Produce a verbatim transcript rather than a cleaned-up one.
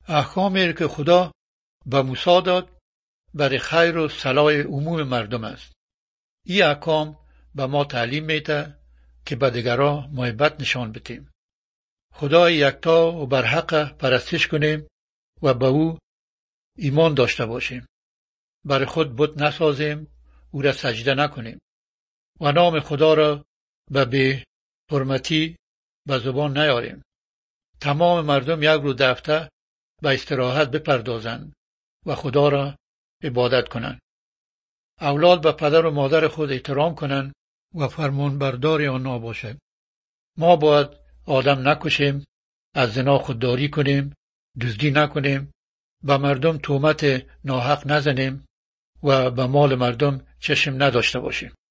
احکامی که خدا به موسی داد برای خیر و صلاح عموم مردم است. این احکام به ما تعلیم میده که به دیگران محبت نشان بدیم. خدای یکتا و برحق پرستش کنیم و به او ایمان داشته باشیم. برای خود بت نسازیم، او را سجده نکنیم و نام خدا را به بی حرمتی به زبان نیاریم. تمام مردم یک روز در هفته به استراحت بپردازند و خدا را عبادت کنند. اولاد به پدر و مادر خود احترام کنند و فرمانبردار آنها باشند. ما باید آدم نکشیم، از زنا خودداری کنیم، دزدی نکنیم، به مردم تهمت ناحق نزنیم و به مال مردم چشم نداشته باشیم.